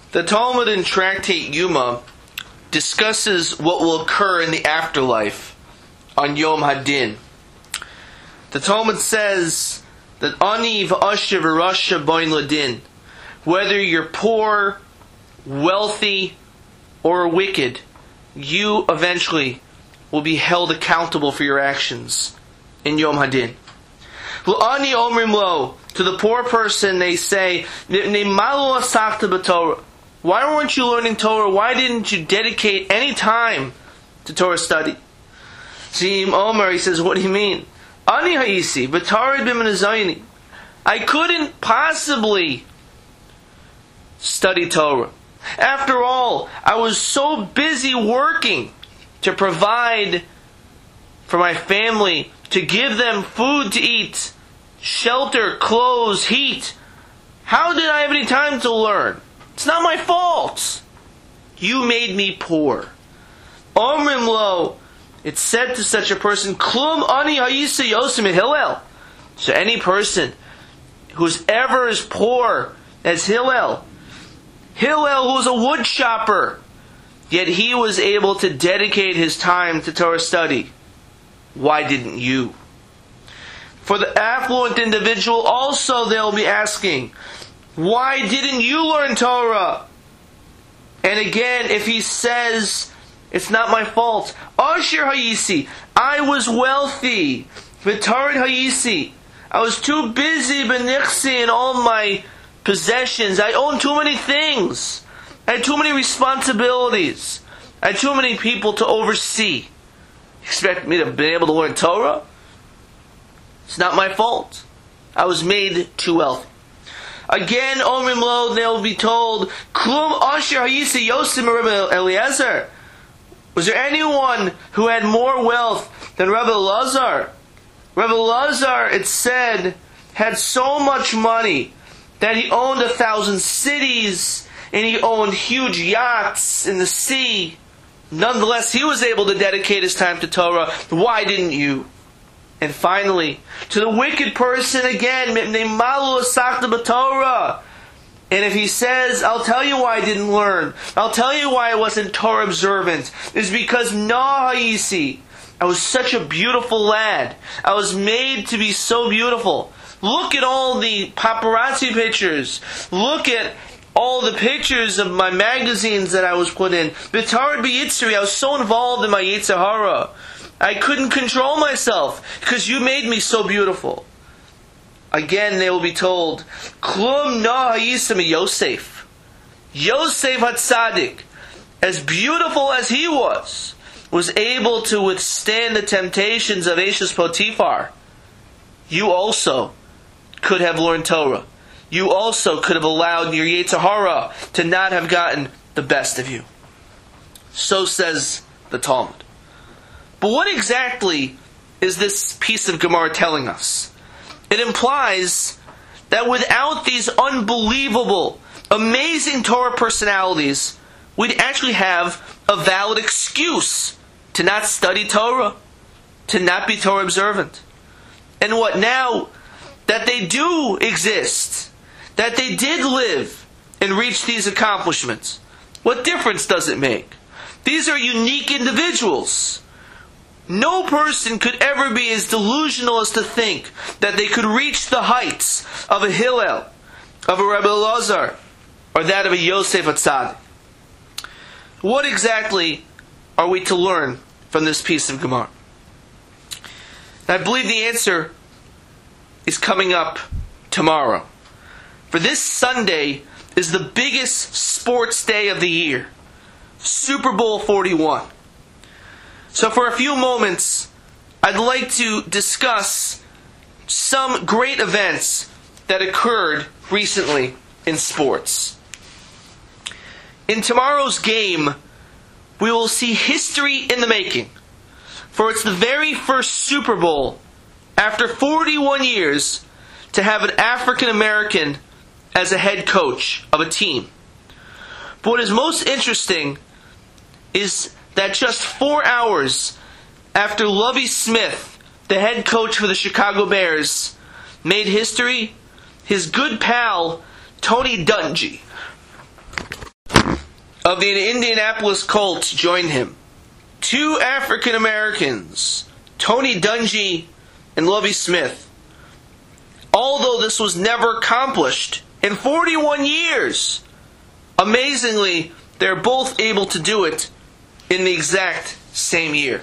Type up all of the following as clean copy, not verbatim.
The Talmud in Tractate Yuma discusses what will occur in the afterlife on Yom Hadin. The Talmud says that Ani v'asher v'rasha boin ladin, whether you're poor, wealthy, or wicked, you eventually will be held accountable for your actions in Yom Hadin. L'ani omrim lo, to the poor person they say, Ne'malu asakta b'Torah. Why weren't you learning Torah? Why didn't you dedicate any time to Torah study? Zim Omer, he says, what do you mean? Ani ha'isi, v'tarid b'menazayini. I couldn't possibly study Torah. After all, I was so busy working to provide for my family, to give them food to eat, shelter, clothes, heat. How did I have any time to learn? It's not my fault. You made me poor. Omrim lo, it's said to such a person, Klum ani ha'isa yosim Hillel. So any person who's ever as poor as Hillel who was a wood chopper, yet he was able to dedicate his time to Torah study. Why didn't you? For the affluent individual also they'll be asking, why didn't you learn Torah? And again, if he says, it's not my fault. Asher hayisi, I was wealthy. V'tarid hayisi, I was too busy b'nichsi in all my possessions. I owned too many things. I had too many responsibilities. I had too many people to oversee. Expect me to have been able to learn Torah? It's not my fault. I was made too wealthy. Again, Omrim lo, they'll be told, Klum asher hayisi yosim Rabbi Eliezer. Was there anyone who had more wealth than Rabbi Elazar? Rabbi Elazar, it said, had so much money that he owned 1,000 cities and he owned huge yachts in the sea. Nonetheless, he was able to dedicate his time to Torah. Why didn't you? And finally, to the wicked person again, Ne'malu asakta b'Torah. And if he says, I'll tell you why I didn't learn, I'll tell you why I wasn't Torah observant, is because Nahayisi, I was such a beautiful lad. I was made to be so beautiful. Look at all the paparazzi pictures. Look at all the pictures of my magazines that I was put in. B'tarid b'yitzri, I was so involved in my Yetzer Hara. I couldn't control myself because you made me so beautiful. Again, they will be told, Klum na ha'yisam Yosef. Yosef HaTzadik, as beautiful as he was able to withstand the temptations of Eshes Potiphar. You also could have learned Torah. You also could have allowed your Yetzer Hara to not have gotten the best of you. So says the Talmud. But what exactly is this piece of Gemara telling us? It implies that without these unbelievable, amazing Torah personalities, we'd actually have a valid excuse to not study Torah, to not be Torah observant. And what now that they do exist, that they did live and reach these accomplishments, what difference does it make? These are unique individuals. No person could ever be as delusional as to think that they could reach the heights of a Hillel, of a Rabbi Elazar, or that of a Yosef HaTzadik. What exactly are we to learn from this piece of Gemara? And I believe the answer is coming up tomorrow. For this Sunday is the biggest sports day of the year, Super Bowl 41. So for a few moments, I'd like to discuss some great events that occurred recently in sports. In tomorrow's game, we will see history in the making. For it's the very first Super Bowl, after 41 years, to have an African American as a head coach of a team. But what is most interesting is that just 4 hours after Lovie Smith, the head coach for the Chicago Bears, made history, his good pal, Tony Dungy, of the Indianapolis Colts joined him. 2 African Americans, Tony Dungy and Lovie Smith. Although this was never accomplished in 41 years, amazingly, they're both able to do it in the exact same year.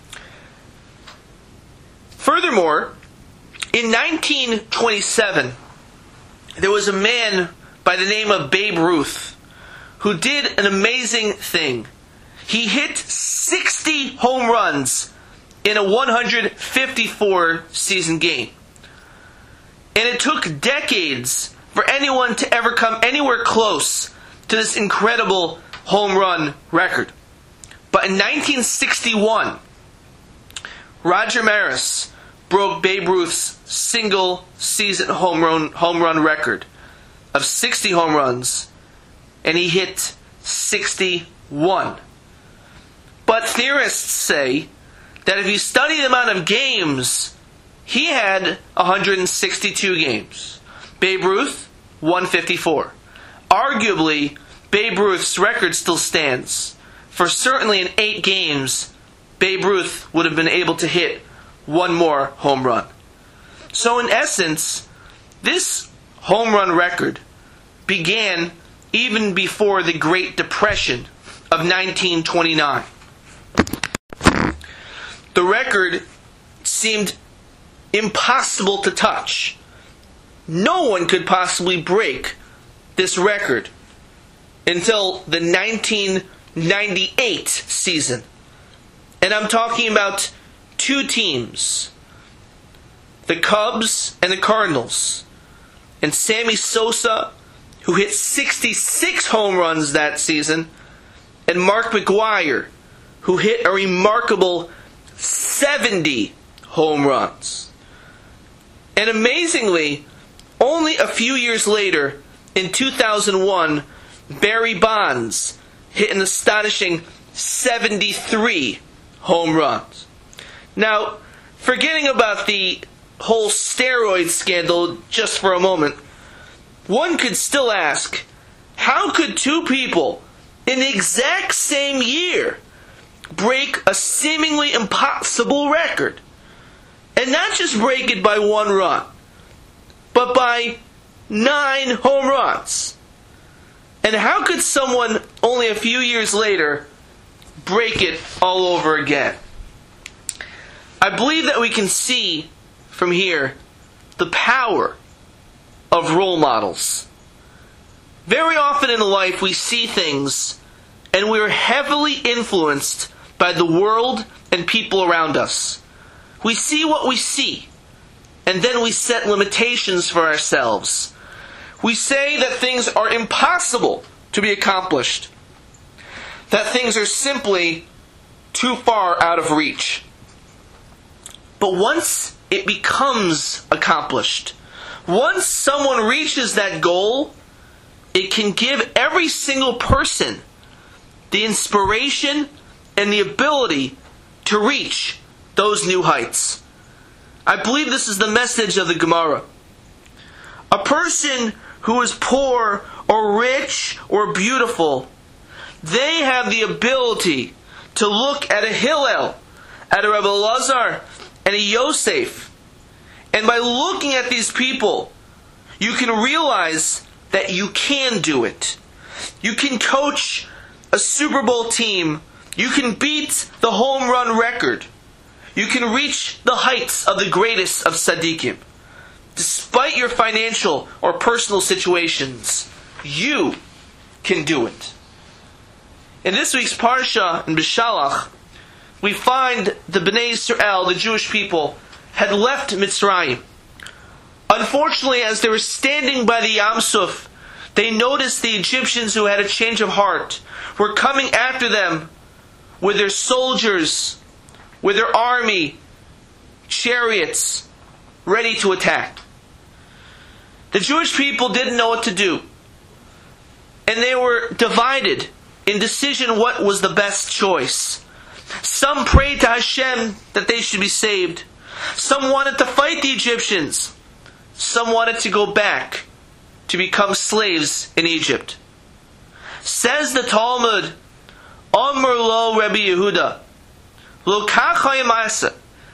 Furthermore, in 1927, there was a man by the name of Babe Ruth who did an amazing thing. He hit 60 home runs in a 154 season game. And it took decades for anyone to ever come anywhere close to this incredible home run record. But in 1961, Roger Maris broke Babe Ruth's single season home run record of 60 home runs, and he hit 61. But theorists say that if you study the amount of games, he had 162 games. Babe Ruth, 154. Arguably, Babe Ruth's record still stands. For certainly in 8 games, Babe Ruth would have been able to hit one more home run. So in essence, this home run record began even before the Great Depression of 1929. The record seemed impossible to touch. No one could possibly break this record until the 1998 season. And I'm talking about 2 teams, the Cubs and the Cardinals. And Sammy Sosa, who hit 66 home runs that season, and Mark McGwire, who hit a remarkable 70 home runs. And amazingly, only a few years later, in 2001, Barry Bonds hit an astonishing 73 home runs. Now, forgetting about the whole steroid scandal just for a moment, one could still ask, how could 2 people in the exact same year break a seemingly impossible record? And not just break it by 1 run, but by 9 home runs. And how could someone only a few years later break it all over again? I believe that we can see from here the power of role models. Very often in life we see things and we are heavily influenced by the world and people around us. We see what we see, and then we set limitations for ourselves. We say that things are impossible to be accomplished, that things are simply too far out of reach. But once it becomes accomplished, once someone reaches that goal, it can give every single person the inspiration and the ability to reach those new heights. I believe this is the message of the Gemara. A person who is poor or rich or beautiful, they have the ability to look at a Hillel, at a Rebbe Elazar, and a Yosef. And by looking at these people, you can realize that you can do it. You can coach a Super Bowl team. You can beat the home run record. You can reach the heights of the greatest of tzaddikim. Despite your financial or personal situations, you can do it. In this week's Parsha in Bishalach, we find the Bnei Yisrael, the Jewish people, had left Mitzrayim. Unfortunately, as they were standing by the Yam Suf, they noticed the Egyptians, who had a change of heart, were coming after them with their soldiers, with their army, chariots, ready to attack. The Jewish people didn't know what to do. And they were divided in decision what was the best choice. Some prayed to Hashem that they should be saved. Some wanted to fight the Egyptians. Some wanted to go back to become slaves in Egypt. Says the Talmud, Amar lo Rabbi Yehuda, lo kach hayamasa.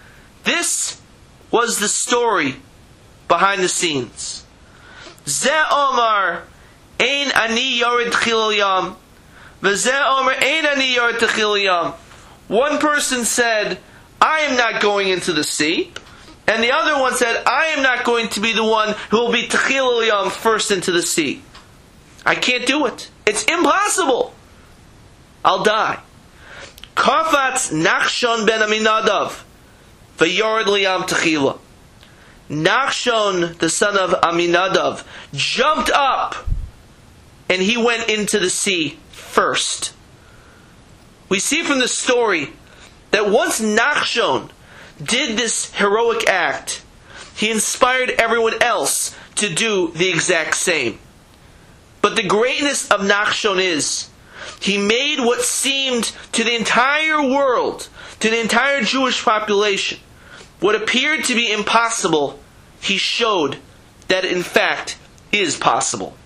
This was the story behind the scenes. Ze Omar, ein ani yored tchil yam. V'ze Omar, ein ani yored tchil yam. One person said, I am not going into the sea. And the other one said, I am not going to be the one who will be tchil yam first into the sea. I can't do it. It's impossible. I'll die. Kafatz Nachshon ben Aminadav, v'yored liyam techila. Nachshon, the son of Aminadav, jumped up and he went into the sea first. We see from the story that once Nachshon did this heroic act, he inspired everyone else to do the exact same. But the greatness of Nachshon is, he made what seemed to the entire world, to the entire Jewish population, what appeared to be impossible, he showed that it in fact is possible.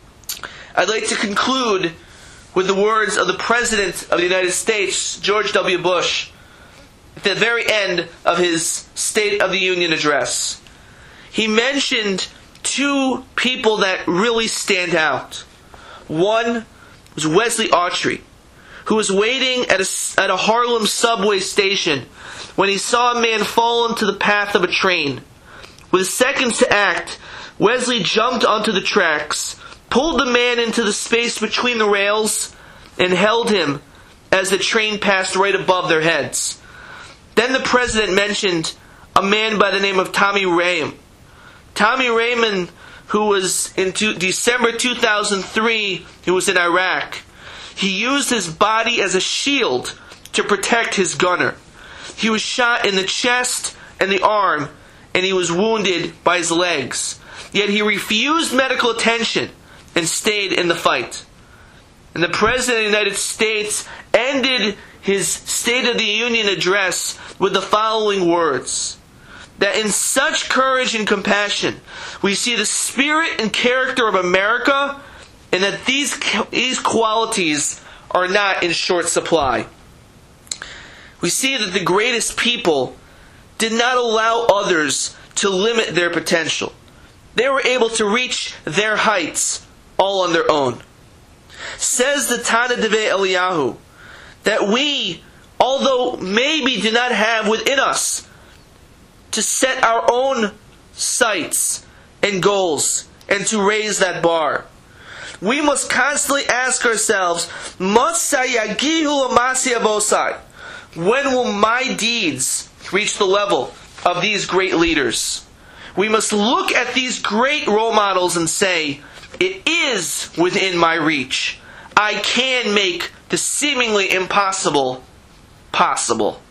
I'd like to conclude with the words of the President of the United States, George W. Bush, at the very end of his State of the Union address. He mentioned two people that really stand out. One was Wesley Autry, who was waiting at a Harlem subway station when he saw a man fall into the path of a train. With seconds to act, Wesley jumped onto the tracks, pulled the man into the space between the rails, and held him as the train passed right above their heads. Then the President mentioned a man by the name of Tommy Raham. Tommy Raham, who was in December 2003, he was in Iraq. He used his body as a shield to protect his gunner. He was shot in the chest and the arm, and he was wounded by his legs. Yet he refused medical attention and stayed in the fight. And the President of the United States ended his State of the Union address with the following words: that in such courage and compassion, we see the spirit and character of America, and that these qualities are not in short supply. We see that the greatest people did not allow others to limit their potential. They were able to reach their heights all on their own. Says the Tana Devei Eliyahu, that we, although maybe do not have within us to set our own sights and goals and to raise that bar, we must constantly ask ourselves, when will my deeds reach the level of these great leaders? We must look at these great role models and say, it is within my reach. I can make the seemingly impossible possible.